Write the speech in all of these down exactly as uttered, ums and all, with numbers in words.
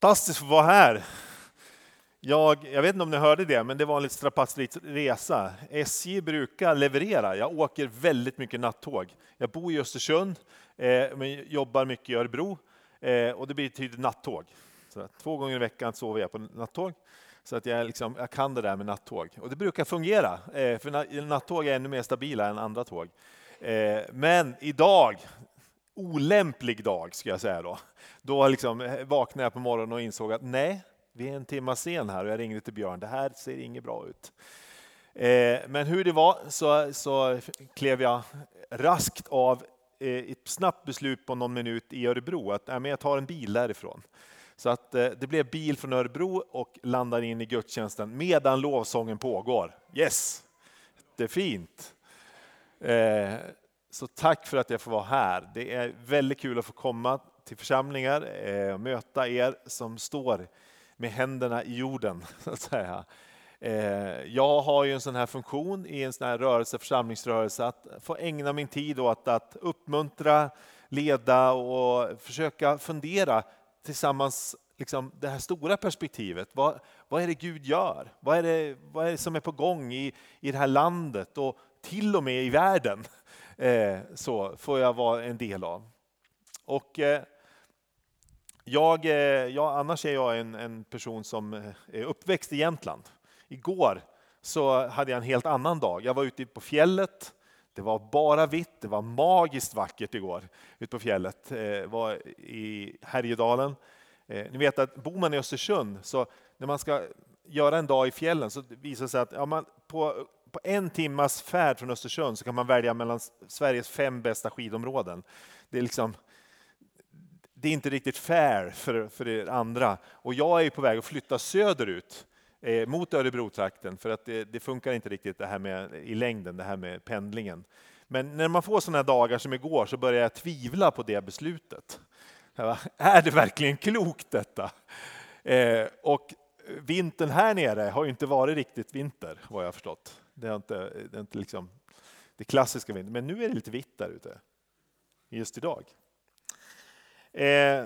Fantastiskt att vara här. Jag, jag vet inte om ni hörde det, men det var en lite strapatsrik resa. S J brukar leverera. Jag åker väldigt mycket nattåg. Jag bor i Östersund, eh, men jobbar mycket i Örebro. Eh, och det betyder nattåg. Så att två gånger i veckan sover jag på nattåg. Så att jag, liksom, jag kan det där med nattåg. Och det brukar fungera, eh, för nattåg är ännu mer stabila än andra tåg. Eh, men idag, olämplig dag ska jag säga då. Då liksom vaknade jag på morgonen och insåg att nej, vi är en timme sen här och jag ringde till Björn. Det här ser inget bra ut. Eh, men hur det var så, så klev jag raskt av eh, ett snabbt beslut på någon minut i Örebro. Att äh, men jag tar en bil därifrån. Så att eh, det blev bil från Örebro och landar in i gudstjänsten medan lovsången pågår. Yes, det är fint. Eh, så tack för att jag får vara här. Det är väldigt kul att få komma till församlingar och eh, möta er som står med händerna i jorden, så att säga. Eh, jag har ju en sån här funktion i en sån här rörelse, församlingsrörelse, att få ägna min tid åt att uppmuntra, leda och försöka fundera tillsammans liksom det här stora perspektivet. Vad, vad är det Gud gör? Vad är det, vad är det som är på gång i, i det här landet och till och med i världen? Eh, så får jag vara en del av. Och eh, jag, eh, jag, annars är jag en, en person som är uppväxt i Jämtland. Igår så hade jag en helt annan dag. Jag var ute på fjället. Det var bara vitt. Det var magiskt vackert igår ute på fjället. Eh, var i Härjedalen. Eh, ni vet att bor man i Östersund, så när man ska göra en dag i fjällen så visar det sig att ja, man, på, på en timmas färd från Östersund så kan man välja mellan Sveriges fem bästa skidområden. Det är liksom det är inte riktigt fair för, för er andra. Och jag är på väg att flytta söderut eh, mot Örebro-trakten för att det, det funkar inte riktigt det här med, i längden, det här med pendlingen. Men när man får sådana dagar som igår så börjar jag tvivla på det beslutet. Bara, är det verkligen klokt detta? Eh, och vintern här nere har ju inte varit riktigt vinter, vad jag har förstått. Det är inte, det är inte liksom det klassiska vintern, men nu är det lite vitt där ute just idag. Eh,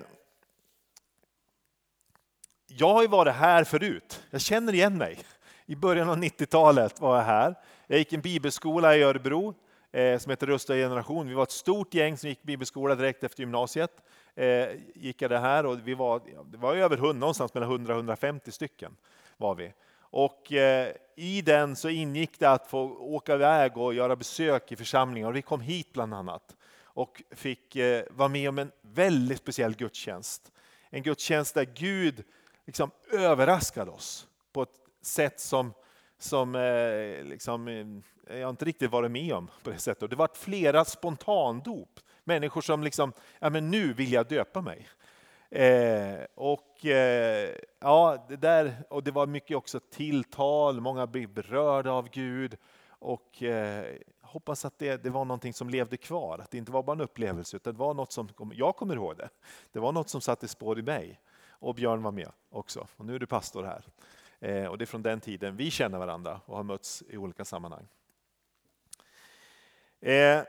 jag har ju varit här förut. Jag känner igen mig. I början av nittiotalet var jag här. Jag gick en bibelskola i Örebro eh, som heter Rusta generation. Vi var ett stort gäng som gick bibelskola direkt efter gymnasiet. Eh, gick jag det här och vi var, det var över hundra, någonstans mellan hundra och hundrafemtio stycken var vi. Och eh, i den så ingick det att få åka iväg och göra besök i församlingar. Och vi kom hit bland annat. Och fick eh, vara med om en väldigt speciell gudstjänst. En gudstjänst där Gud liksom överraskade oss på ett sätt som, som eh, liksom, eh, jag inte riktigt varit med om på det sättet. Och det var flera spontandop. Människor som liksom, ja men nu vill jag döpa mig. Eh, och eh, ja, det där, och det var mycket också tilltal, många blev berörda av Gud. Och eh, hoppas att det, det var någonting som levde kvar. Att det inte var bara en upplevelse utan det var något som, jag kommer ihåg det. Det var något som satte spår i mig. Och Björn var med också. Och nu är du pastor här. Eh, och det är från den tiden vi känner varandra och har mötts i olika sammanhang. Eh,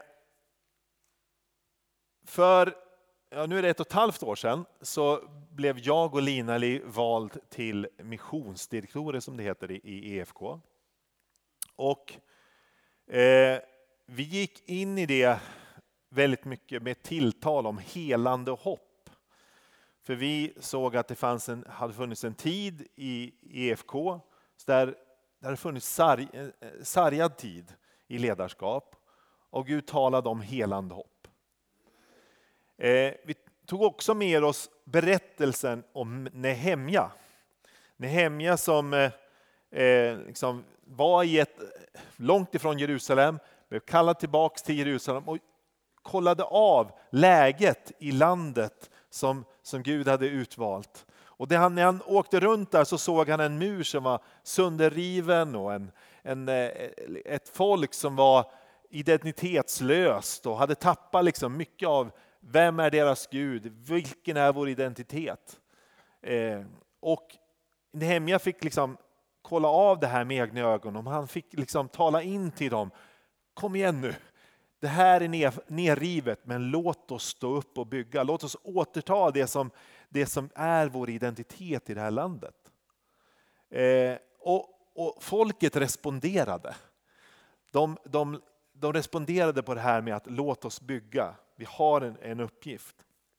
för ja, nu är det ett och ett halvt år sedan så blev jag och Lina-Li vald till missionsdirektorer som det heter i, i E F K. Och Eh, vi gick in i det väldigt mycket med tilltal om helande och hopp. För vi såg att det fanns en, hade funnits en tid i E F K där, där det funnits sarg, sargad tid i ledarskap. Och Gud talade om helande hopp. Eh, vi tog också med oss berättelsen om Nehemja. Nehemja som eh, liksom var i ett, långt ifrån Jerusalem, blev kallad tillbaka till Jerusalem och kollade av läget i landet som, som Gud hade utvalt. Och det han, när han åkte runt där så såg han en mur som var sönderriven och en, en, ett folk som var identitetslöst och hade tappat liksom mycket av vem är deras Gud, vilken är vår identitet. Eh, och Nehemja fick liksom kolla av det här med egna ögon och han fick liksom tala in till dem. Kom igen nu. det här är ner, nerrivet, men låt oss stå upp och bygga. Låt oss återta det som, det som är vår identitet i det här landet. Eh, och, och folket responderade. De, de, de responderade på det här med att låt oss bygga. Vi har en, en uppgift.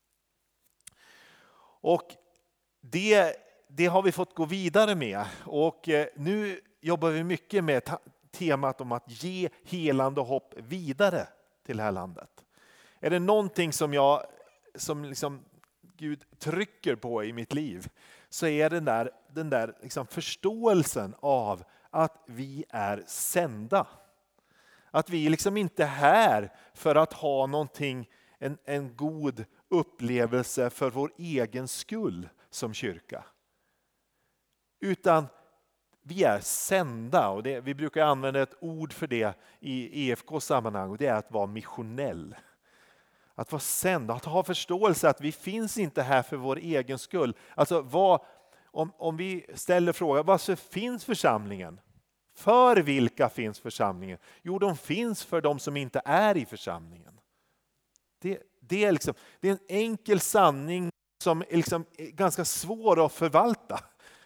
Och det, det har vi fått gå vidare med. Och eh, nu jobbar vi mycket med ta- temat om att ge helande och hopp vidare till det här landet. Är det någonting som jag som liksom Gud trycker på i mitt liv, så är den där, den där liksom förståelsen av att vi är sända. Att vi liksom inte är här för att ha någonting, en, en god upplevelse för vår egen skull som kyrka. Utan vi är sända, och det, vi brukar använda ett ord för det i E F K-sammanhang, och det är att vara missionell. Att vara sänd, att ha förståelse att vi finns inte här för vår egen skull. Alltså vad, om, om vi ställer frågan, varför finns församlingen? För vilka finns församlingen? Jo, de finns för de som inte är i församlingen. Det, det, är, liksom, det är en enkel sanning som är liksom ganska svår att förvalta.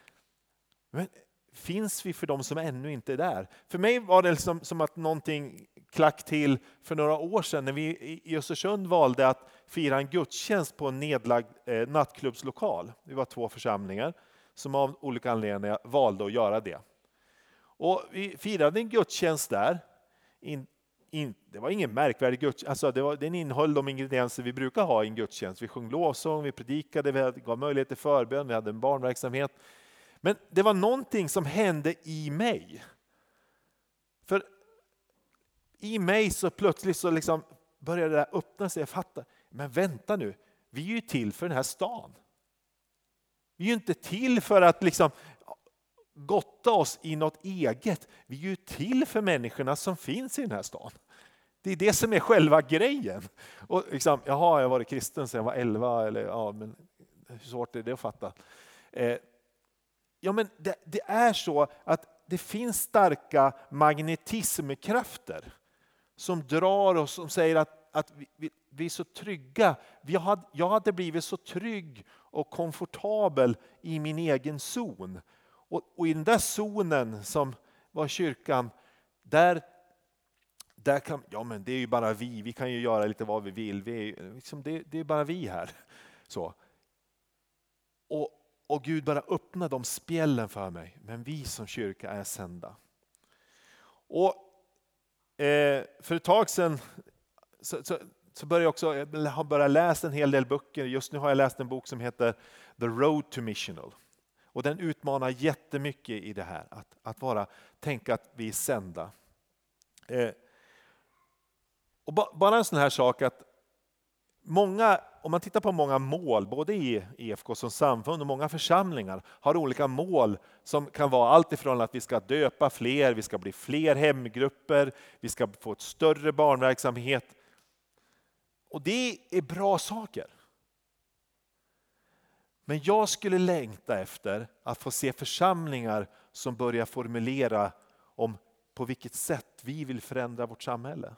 Men finns vi för de som ännu inte är där? För mig var det liksom som att någonting klack till för några år sedan när vi i Östersund valde att fira en gudstjänst på en nedlagd eh, nattklubbslokal. Vi var två församlingar som av olika anledningar valde att göra det. Och vi firade en gudstjänst där. In, in, det var ingen märkvärdig gudstjänst. Alltså det var, den innehöll de ingredienser vi brukar ha i en gudstjänst. Vi sjöng lovsång, vi predikade, vi gav möjlighet till förbön, vi hade en barnverksamhet. Men det var någonting som hände i mig. För i mig så plötsligt så liksom började det öppna sig. Jag fattar, men vänta nu, vi är ju till för den här stan. Vi är ju inte till för att liksom gotta oss i något eget. Vi är ju till för människorna som finns i den här stan. Det är det som är själva grejen. Och liksom, jaha, jag har varit kristen sedan jag var elva, eller ja, men hur svårt är det att fatta? Eh, ja, men det, det är så att det finns starka magnetismkrafter som drar oss, som säger att, att vi, vi, vi är så trygga. Vi hade, jag hade blivit så trygg och komfortabel i min egen zon. Och, och i den där zonen som var kyrkan, där, där kan, ja men det är ju bara vi, vi kan ju göra lite vad vi vill. Vi är, liksom, det, det är bara vi här. Så. Och, och Gud bara öppnade de spjällen för mig. Men vi som kyrka är sända. Och eh, för ett tag sedan så, så, så började jag också, jag har börjat läsa en hel del böcker. Just nu har jag läst en bok som heter The Road to Missional. Och den utmanar jättemycket i det här. Att, att vara, tänka att vi är sända. Eh, och ba, bara en sån här sak att många, om man tittar på många mål, både i E F K som samfund och många församlingar, har olika mål som kan vara allt ifrån att vi ska döpa fler, vi ska bli fler hemgrupper, vi ska få ett större barnverksamhet. Och det är bra saker. Men jag skulle längta efter att få se församlingar som börjar formulera om på vilket sätt vi vill förändra vårt samhälle.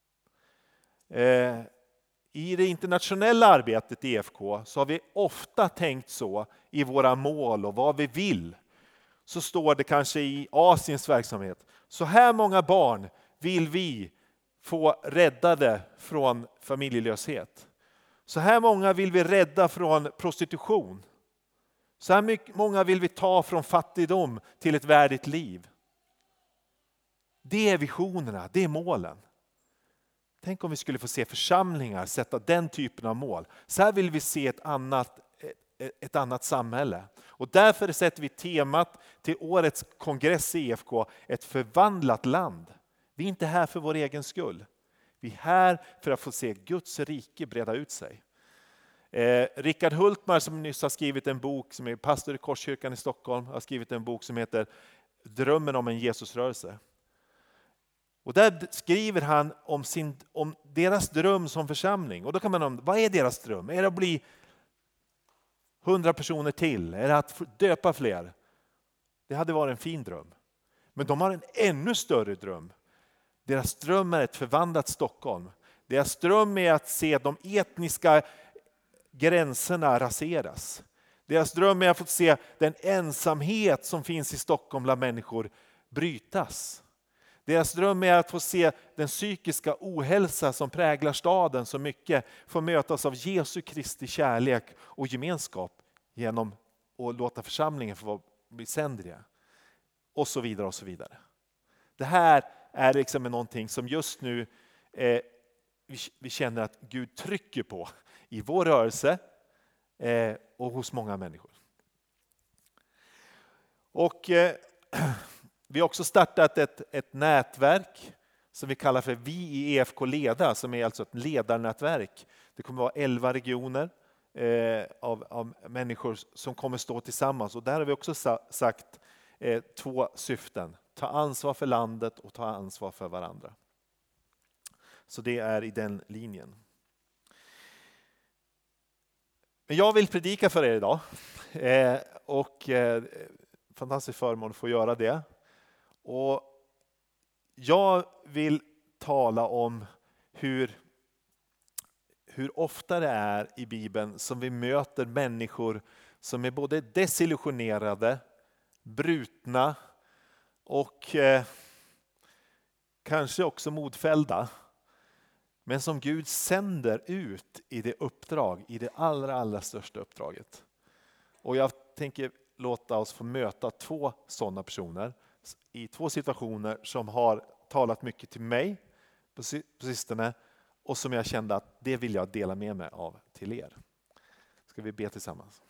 Eh, I det internationella arbetet i E F K så har vi ofta tänkt så i våra mål och vad vi vill. Så står det kanske i Asiens verksamhet. Så här många barn vill vi få räddade från familjelöshet. Så här många vill vi rädda från prostitution. Så här mycket, många vill vi ta från fattigdom till ett värdigt liv. Det är visionerna, det är målen. Tänk om vi skulle få se församlingar sätta den typen av mål. Så här vill vi se ett annat, ett, ett annat samhälle. Och därför sätter vi temat till årets kongress i E F K, ett förvandlat land. Vi är inte här för vår egen skull. Vi är här för att få se Guds rike breda ut sig. Eh, Rickard Hultmar som nyss har skrivit en bok, som är pastor i Korskyrkan i Stockholm, har skrivit en bok som heter Drömmen om en Jesusrörelse. Och där skriver han om, sin, om deras dröm som församling. Och då kan man undra, vad är deras dröm? Är det att bli hundra personer till? Är det att döpa fler? Det hade varit en fin dröm. Men de har en ännu större dröm. Deras dröm är ett förvandlat Stockholm. Deras dröm är att se de etniska gränserna raseras. Deras dröm är att få se den ensamhet som finns i Stockholm bland människor brytas. Deras dröm är att få se den psykiska ohälsa som präglar staden så mycket få mötas av Jesu Kristi kärlek och gemenskap genom att låta församlingen få bli sändriga. Och så vidare och så vidare. Det här är liksom någonting som just nu eh, vi, vi känner att Gud trycker på i vår rörelse eh, och hos många människor. Och eh, vi har också startat ett, ett nätverk som vi kallar för Vi i E F K Leda, som är alltså ett ledarnätverk. Det kommer vara elva regioner eh, av, av människor som kommer stå tillsammans. Och där har vi också sa, sagt eh, två syften. Ta ansvar för landet och ta ansvar för varandra. Så det är i den linjen. Men jag vill predika för er idag. Eh, och eh, fantastisk förmån att få göra det. Och jag vill tala om hur, hur ofta det är i Bibeln som vi möter människor som är både desillusionerade, brutna och eh, kanske också modfällda. Men som Gud sänder ut i det uppdrag, i det allra, allra största uppdraget. Och jag tänker låta oss få möta två sådana personer i två situationer som har talat mycket till mig på sistone och som jag kände att det vill jag dela med mig av till er. Ska vi be tillsammans?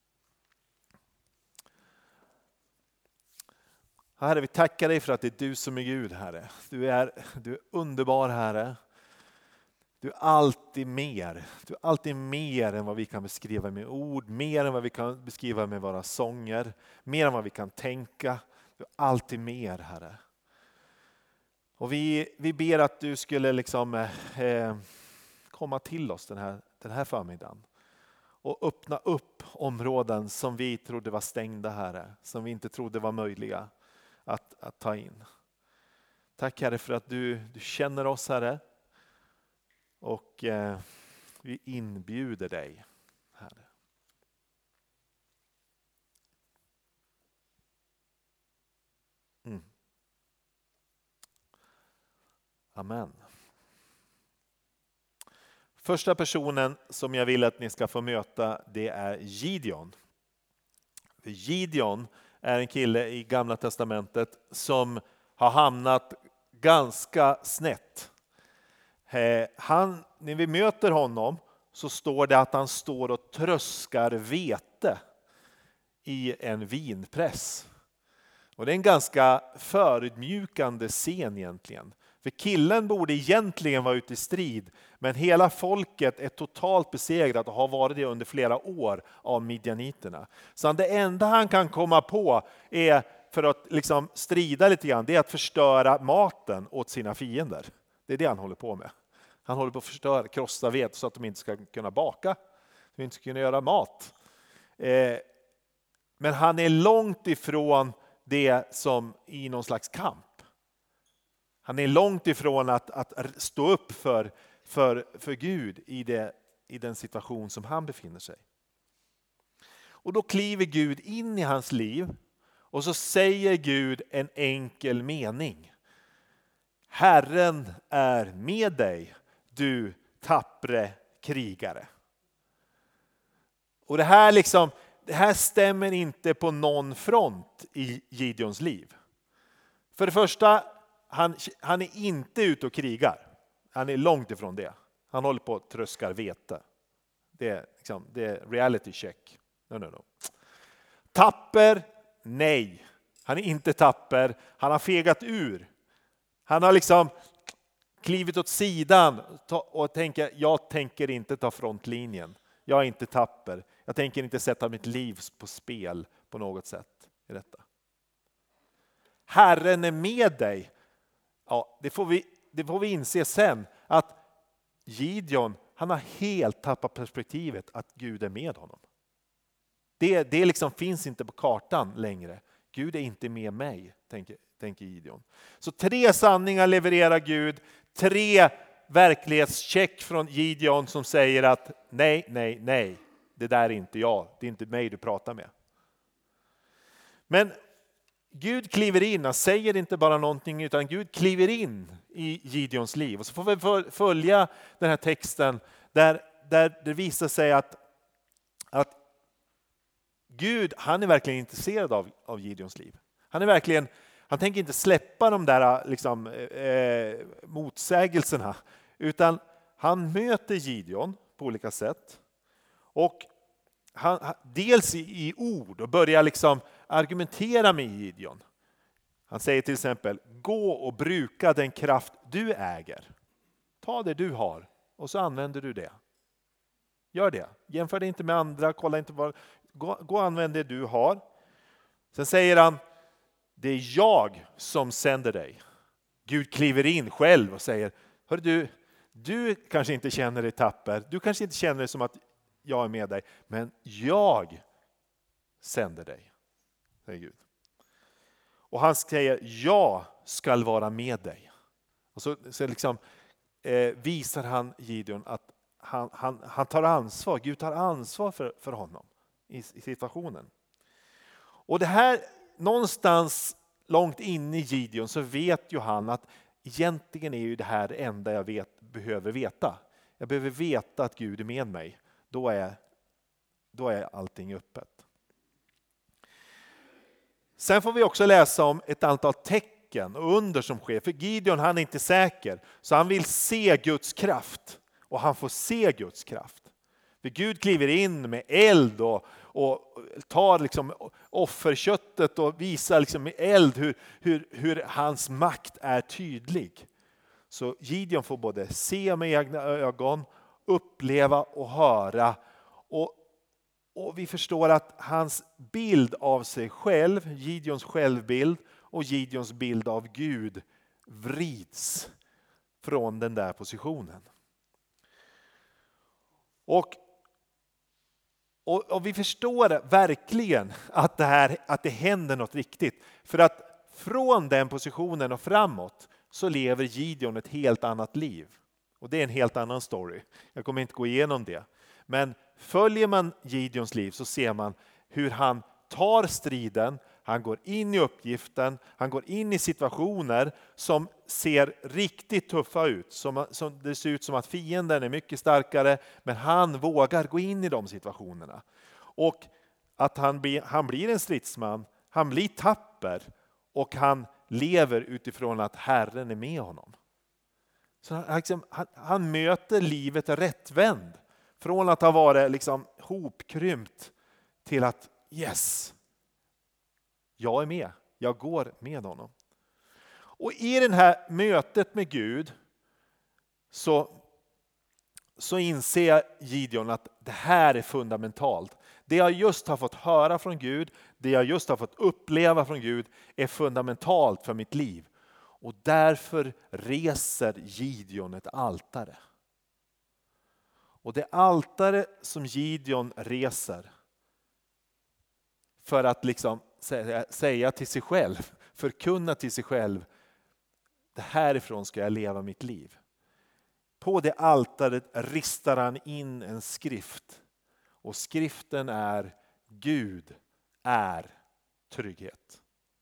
Herre, vi tackar dig för att det är du som är Gud, Herre. Du är, du är underbar, Herre. Du är alltid mer. Du är alltid mer än vad vi kan beskriva med ord. Mer än vad vi kan beskriva med våra sånger. Mer än vad vi kan tänka. Du är alltid mer, Herre. Och vi, vi ber att du skulle liksom, eh, komma till oss den här, den här förmiddagen. Och öppna upp områden som vi trodde var stängda, Herre. Som vi inte trodde var möjliga att, att ta in. Tack, Herre, för att du, du känner oss, Herre. Och eh, vi inbjuder dig, Herre. Mm. Amen. Första personen som jag vill att ni ska få möta, det är Gideon. Gideon är en kille i Gamla testamentet som har hamnat ganska snett. Han, när vi möter honom så står det att han står och tröskar vete i en vinpress. Och det är en ganska förödmjukande scen egentligen. För killen borde egentligen vara ute i strid, men hela folket är totalt besegrat och har varit det under flera år av midjaniterna. Så det enda han kan komma på är, för att liksom strida lite grann, det är att förstöra maten åt sina fiender. Det är det han håller på med. Han håller på att förstöra, krossa vete så att de inte ska kunna baka, så de inte ska kunna göra mat. Eh, men han är långt ifrån det som i någon slags kamp. Han är långt ifrån att, att stå upp för, för, för Gud i, det, i den situation som han befinner sig. Och då kliver Gud in i hans liv och så säger Gud en enkel mening. Herren är med dig, du tappre krigare. Och det här, liksom, det här stämmer inte på någon front i Gideons liv. För det första, han, han är inte ute och krigar. Han är långt ifrån det. Han håller på att tröskar vete. Det är, liksom, det är reality check. No, no, no. Tapper? Nej. Han är inte tapper. Han har fegat ur. Han har liksom klivit åt sidan och tänker, jag tänker inte ta frontlinjen. Jag är inte tapper. Jag tänker inte sätta mitt liv på spel på något sätt i detta. Herren är med dig. Ja, det får vi, det får vi inse sen. Att Gideon, han har helt tappat perspektivet att Gud är med honom. Det, det liksom finns inte på kartan längre. Gud är inte med mig, tänker, tänker Gideon. Så tre sanningar levererar Gud, tre verklighetscheck från Gideon som säger att nej, nej, nej, det där är inte jag, det är inte mig du pratar med. Men Gud kliver in, han säger inte bara någonting utan Gud kliver in i Gideons liv. Och så får vi följa den här texten där, där det visar sig att, att Gud, han är verkligen intresserad av, av Gideons liv. Han är verkligen, han tänker inte släppa de där liksom, eh, motsägelserna, utan han möter Gideon på olika sätt. Och han, dels i, i ord och börjar liksom argumentera med Gideon. Han säger till exempel, gå och bruka den kraft du äger. Ta det du har och så använder du det. Gör det. Jämför det inte med andra, kolla inte vad, gå, gå och använd det du har. Sen säger han, det är jag som sänder dig. Gud kliver in själv och säger, hör du, du kanske inte känner dig tapper, du kanske inte känner dig som att jag är med dig, men jag sänder dig, säger Gud. Och han säger, jag ska vara med dig. Och så, så liksom, eh, visar han Gideon att han, han, han tar ansvar, Gud tar ansvar för, för honom i, i situationen. Och det här, någonstans långt inne i Gideon så vet ju han att egentligen är ju det här det enda jag vet, behöver veta. Jag behöver veta att Gud är med mig. Då är, då är allting öppet. Sen får vi också läsa om ett antal tecken och under som sker. För Gideon, han är inte säker. Så han vill se Guds kraft. Och han får se Guds kraft. För Gud kliver in med eld och, och tar liksom offerköttet och visar liksom med eld hur, hur, hur hans makt är tydlig. Så Gideon får både se med egna ögon, uppleva och höra. Och, och vi förstår att hans bild av sig själv, Gideons självbild och Gideons bild av Gud vrids från den där positionen. Och, och, och vi förstår verkligen att det, här, att det händer något riktigt. För att från den positionen och framåt så lever Gideon ett helt annat liv. Och det är en helt annan story. Jag kommer inte gå igenom det. Men följer man Gideons liv så ser man hur han tar striden. Han går in i uppgiften. Han går in i situationer som ser riktigt tuffa ut. Som, som det ser ut som att fienden är mycket starkare. Men han vågar gå in i de situationerna. Och att han, blir, han blir en stridsman. Han blir tapper. Och han lever utifrån att Herren är med honom. Så han, liksom, han, han möter livet rättvänd. Från att ha varit liksom hopkrympt till att yes, jag är med. Jag går med honom. Och i det här mötet med Gud så, så inser Gideon att det här är fundamentalt. Det jag just har fått höra från Gud, det jag just har fått uppleva från Gud är fundamentalt för mitt liv. Och därför reser Gideon ett altare. Och det altare som Gideon reser för att liksom säga, säga till sig själv, förkunna till sig själv, det härifrån ska jag leva mitt liv. På det altaret ristar han in en skrift. Och skriften är Gud är trygghet.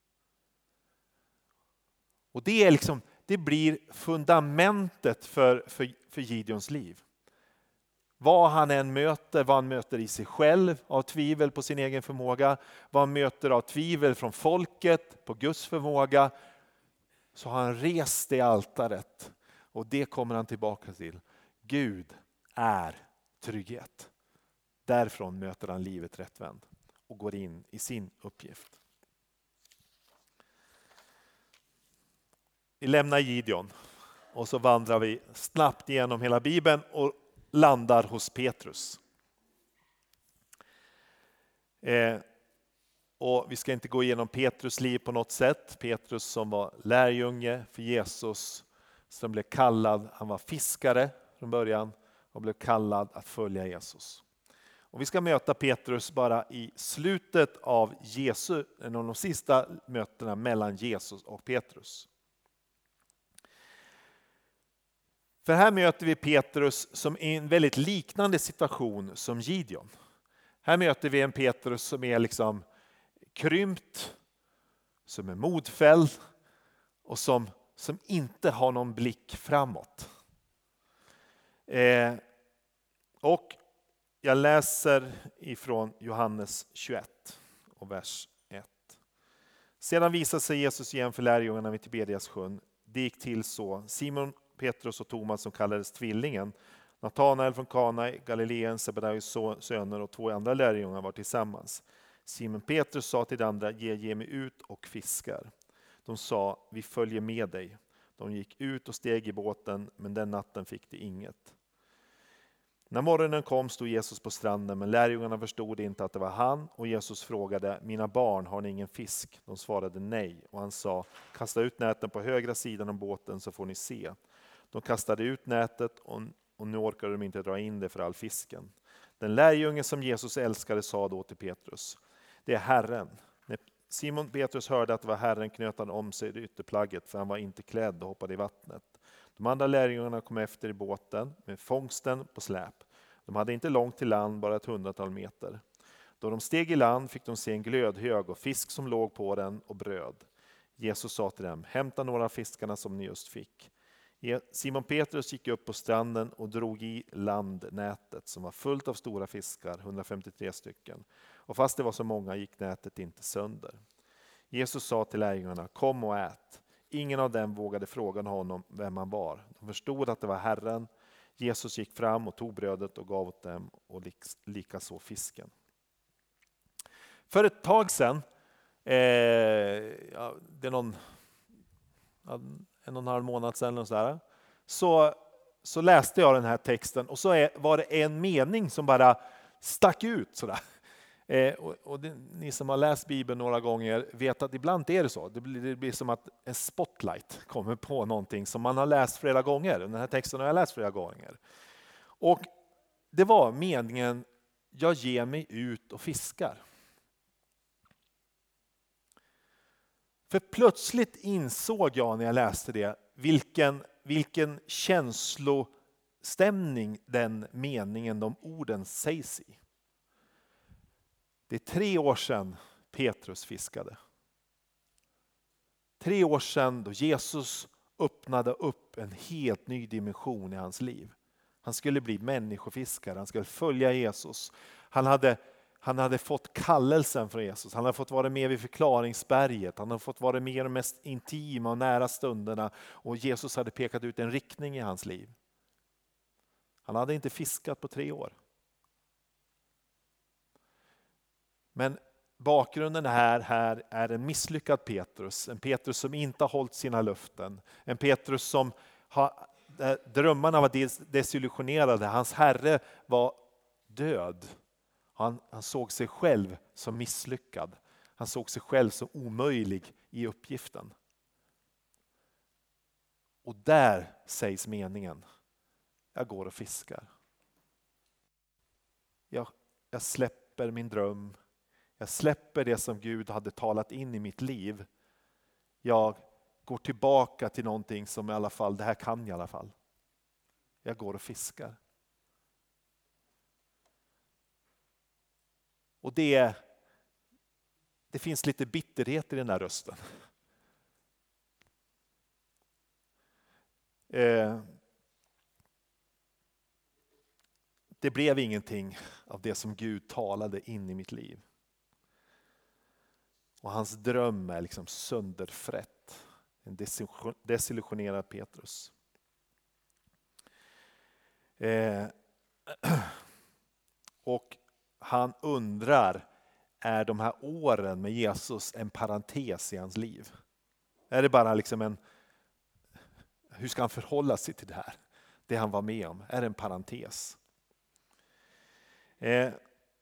Och det är liksom, det blir fundamentet för, för, för Gideons liv. Vad han än möter, vad han möter i sig själv av tvivel på sin egen förmåga, vad han möter av tvivel från folket på Guds förmåga, så har han rest det altaret. Och det kommer han tillbaka till. Gud är trygghet. Därifrån möter han livet rättvänd och går in i sin uppgift. Vi lämnar Gideon och så vandrar vi snabbt igenom hela Bibeln och landar hos Petrus. Eh, och vi ska inte gå igenom Petrus liv på något sätt. Petrus som var lärjunge för Jesus, som blev kallad, han var fiskare från början och blev kallad att följa Jesus. Och vi ska möta Petrus bara i slutet av Jesu, en av de sista mötena mellan Jesus och Petrus. För här möter vi Petrus som i en väldigt liknande situation som Gideon. Här möter vi en Petrus som är liksom krympt, som är modfälld och som, som inte har någon blick framåt. Eh, och jag läser ifrån Johannes tjugoett och vers ett. Sedan visade sig Jesus igen för lärjungarna vid Tiberias sjön. Det gick till så. Simon, Petrus och Thomas som kallades tvillingen, Natanael från Kana i Galileen, Sebedaios söner och två andra lärjungar var tillsammans. Simon Petrus sa till de andra, ge, ge mig ut och fiskar. De sa, vi följer med dig. De gick ut och steg i båten, men den natten fick de inget. När morgonen kom stod Jesus på stranden, men lärjungarna förstod inte att det var han, och Jesus frågade, mina barn, har ni ingen fisk? De svarade nej, och han sa, kasta ut näten på högra sidan av båten så får ni se. De kastade ut nätet och, och nu orkade de inte dra in det för all fisken. Den lärjunge som Jesus älskade sa då till Petrus, det är Herren. När Simon Petrus hörde att det var Herren knöt han om sig det ytterplagget, för han var inte klädd och hoppade i vattnet. De andra lärjungarna kom efter i båten med fångsten på släp. De hade inte långt till land, bara ett hundratal meter. Då de steg i land fick de se en glödhög och fisk som låg på den och bröd. Jesus sa till dem, hämta några av fiskarna som ni just fick. Simon Petrus gick upp på stranden och drog i landnätet som var fullt av stora fiskar, hundrafemtiotre stycken. Och fast det var så många gick nätet inte sönder. Jesus sa till lärjungarna, kom och ät. Ingen av dem vågade fråga honom vem han var. De förstod att det var Herren. Jesus gick fram och tog brödet och gav åt dem och likaså fisken. För ett tag sedan, eh, ja, det är någon, en och en halv månad sedan och så, där, så, så läste jag den här texten och så är, var det en mening som bara stack ut sådär. Eh, och, och det, ni som har läst Bibeln några gånger vet att ibland är det så. Det blir, det blir som att en spotlight kommer på någonting som man har läst flera gånger. Den här texten har jag läst flera gånger. Och det var meningen, jag ger mig ut och fiskar. För plötsligt insåg jag när jag läste det vilken, vilken känslostämning den meningen, de orden sägs i. Det är tre år sedan Petrus fiskade. Tre år sedan då Jesus öppnade upp en helt ny dimension i hans liv. Han skulle bli människofiskare, han skulle följa Jesus. Han hade, han hade fått kallelsen från Jesus, han hade fått vara med vid förklaringsberget, han hade fått vara med i de mest intima och nära stunderna och Jesus hade pekat ut en riktning i hans liv. Han hade inte fiskat på tre år. Men bakgrunden här, här är en misslyckad Petrus. En Petrus som inte har hållit sina löften. En Petrus som har, drömmarna var desillusionerade. Hans herre var död. Han, han såg sig själv som misslyckad. Han såg sig själv som omöjlig i uppgiften. Och där sägs meningen. Jag går och fiskar. Jag, jag släpper min dröm. Jag släpper det som Gud hade talat in i mitt liv. Jag går tillbaka till någonting som i alla fall, det här kan jag i alla fall. Jag går och fiskar. Och det, det finns lite bitterhet i den här rösten. Eh, det blev ingenting av det som Gud talade in i mitt liv. Och hans dröm är liksom sönderfrätt. En desillusionerad Petrus. Eh, och han undrar, är de här åren med Jesus en parentes i hans liv? Är det bara liksom en, hur ska han förhålla sig till det här? Det han var med om, är det en parentes? Eh,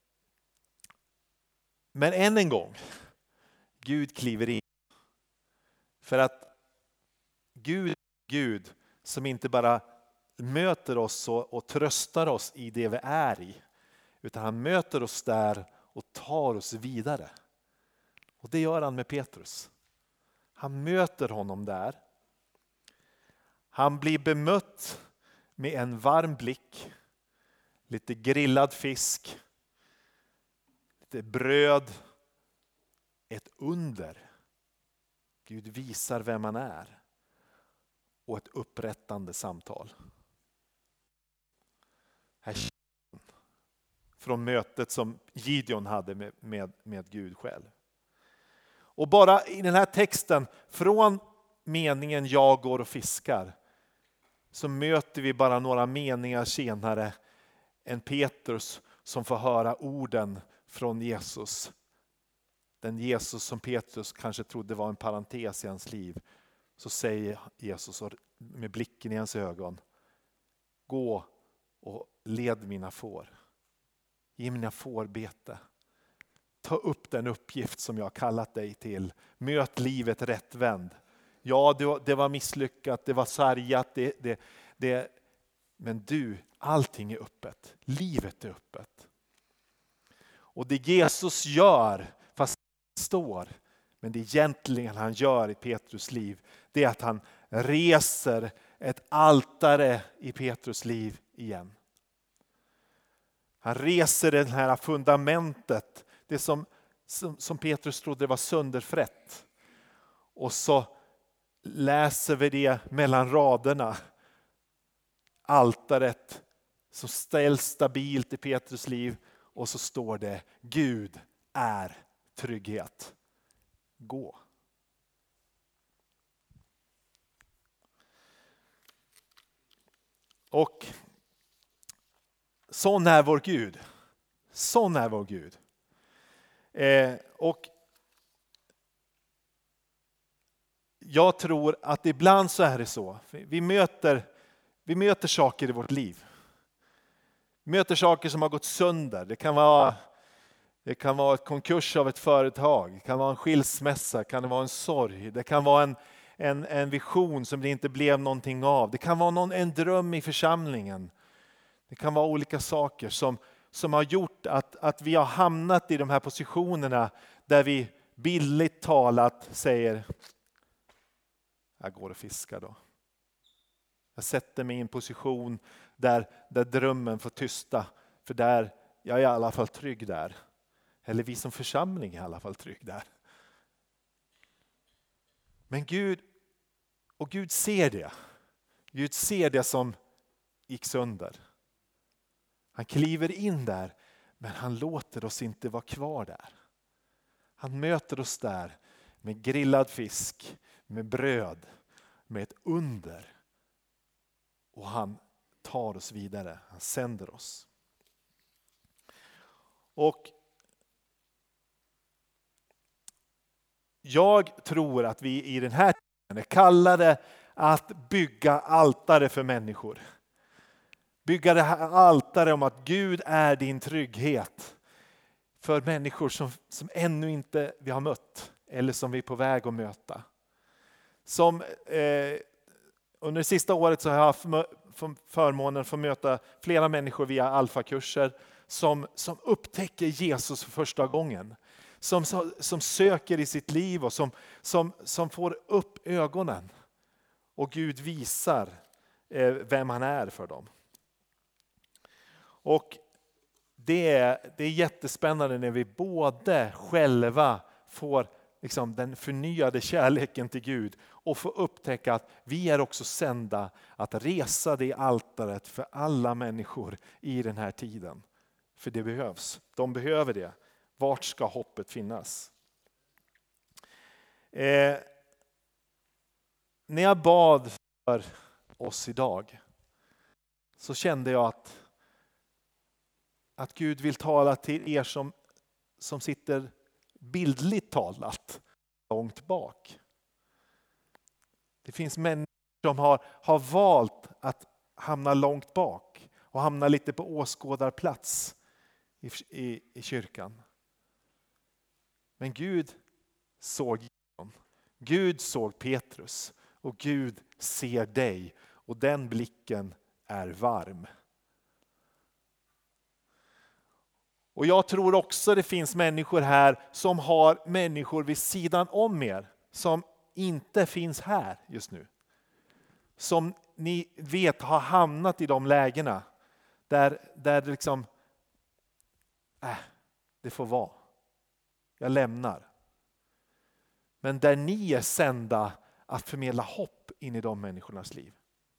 men än en gång, Gud kliver in. För att Gud, Gud som inte bara möter oss och, och tröstar oss i det vi är i. Utan han möter oss där och tar oss vidare. Och det gör han med Petrus. Han möter honom där. Han blir bemött med en varm blick. Lite grillad fisk. Lite bröd. Ett under. Gud visar vem han är. Och ett upprättande samtal. Här från mötet som Gideon hade med, med, med Gud själv. Och bara i den här texten, från meningen jag går och fiskar, så möter vi bara några meningar senare en Petrus som får höra orden från Jesus. Den Jesus som Petrus kanske trodde var en parentes i hans liv. Så säger Jesus med blicken i hans ögon: gå och led mina får. Ge mina får bete. Ta upp den uppgift som jag har kallat dig till. Möt livet rättvänd. Ja, det var, det var misslyckat, det var sargat. Det, det, det, men du, allting är öppet. Livet är öppet. Och det Jesus gör, fast det står, men det egentligen han gör i Petrus liv, det är att han reser ett altare i Petrus liv igen. Han reser det här fundamentet, det som, som, som Petrus trodde var sönderfrätt. Och så läser vi det mellan raderna. Altaret som ställs stabilt i Petrus liv. Och så står det: Gud är trygghet. Gå. Och sån är vår Gud. Sån är vår Gud. Eh, och jag tror att ibland så är det så. Vi möter, vi möter saker i vårt liv. Vi möter saker som har gått sönder. Det kan vara, det kan vara ett konkurs av ett företag. Det kan vara en skilsmässa. Det kan vara en sorg. Det kan vara en, en, en vision som det inte blev någonting av. Det kan vara någon, en dröm i församlingen. Det kan vara olika saker som, som har gjort att, att vi har hamnat i de här positionerna där vi bildligt talat säger: jag går och fiskar då. Jag sätter mig i en position där, där drömmen får tysta. För där, jag är i alla fall trygg där. Eller vi som församling är i alla fall trygg där. Men Gud, och Gud ser det. Gud ser det som gick sönder. Han kliver in där, men han låter oss inte vara kvar där. Han möter oss där med grillad fisk, med bröd, med ett under. Och han tar oss vidare, han sänder oss. Och jag tror att vi i den här tiden är kallade att bygga altare för människor. Bygga det här altare om att Gud är din trygghet för människor som, som ännu inte vi har mött eller som vi är på väg att möta. Som, eh, under det sista året så har jag haft förmånen att få möta flera människor via alfakurser som, som upptäcker Jesus för första gången. Som, som söker i sitt liv och som, som, som får upp ögonen. Och Gud visar eh, vem han är för dem. Och det är, det är jättespännande när vi både själva får liksom den förnyade kärleken till Gud och får upptäcka att vi är också sända att resa det altaret för alla människor i den här tiden. För det behövs. De behöver det. Vart ska hoppet finnas? Eh, när jag bad för oss idag så kände jag att Att Gud vill tala till er som, som sitter bildligt talat långt bak. Det finns människor som har, har valt att hamna långt bak och hamna lite på åskådarplats i, i, i kyrkan. Men Gud såg Gideon. Gud såg Petrus och Gud ser dig och den blicken är varm. Och jag tror också det finns människor här som har människor vid sidan om er som inte finns här just nu. Som ni vet har hamnat i de lägena där, där det liksom, äh, det får vara. Jag lämnar. Men där ni är sända att förmedla hopp in i de människornas liv.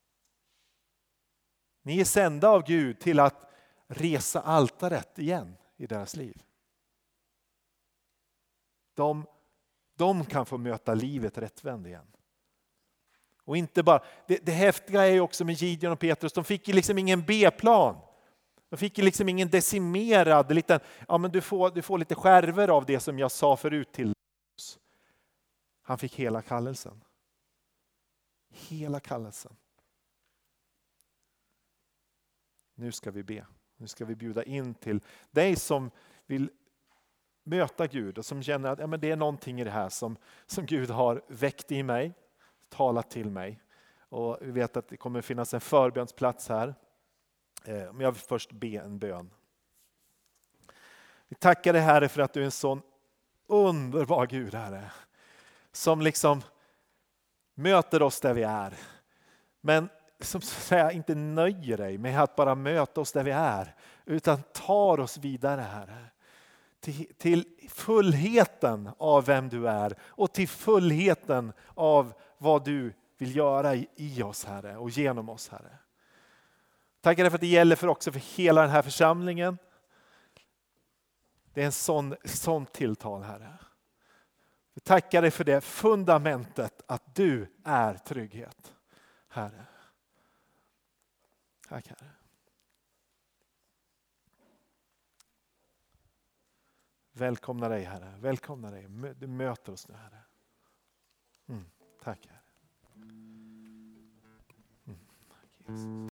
Ni är sända av Gud till att resa altaret igen i deras liv. De, de kan få möta livet rättvänd igen. Och inte bara, det, det häftiga är ju också med Gideon och Petrus, de fick ju liksom ingen B-plan. De fick ju liksom ingen decimerad, liten, ja men du får, du får lite skärver av det som jag sa förut till oss. Han fick hela kallelsen. Hela kallelsen. Nu ska vi be. Nu ska vi bjuda in till dig som vill möta Gud och som känner att ja, men det är någonting i det här som, som Gud har väckt i mig, talat till mig. Och vi vet att det kommer finnas en förbönsplats här. Men jag vill först be en bön. Vi tackar dig Herre för att du är en sån underbar Gud Herre. Som liksom möter oss där vi är. Men som säga inte nöjer dig med att bara möta oss där vi är. Utan tar oss vidare Herre. Till, till fullheten av vem du är. Och till fullheten av vad du vill göra i, i oss Herre. Och genom oss Herre. Tackar dig för att det gäller för också för hela den här församlingen. Det är en sån, sån tilltal Herre. Vi tackar dig för det fundamentet att du är trygghet. Herre. Tack Herre. Välkomna dig Herre. Välkomna dig. Du möter oss nu Herre. Mm. Tack Herre. Mm. Tack Jesus.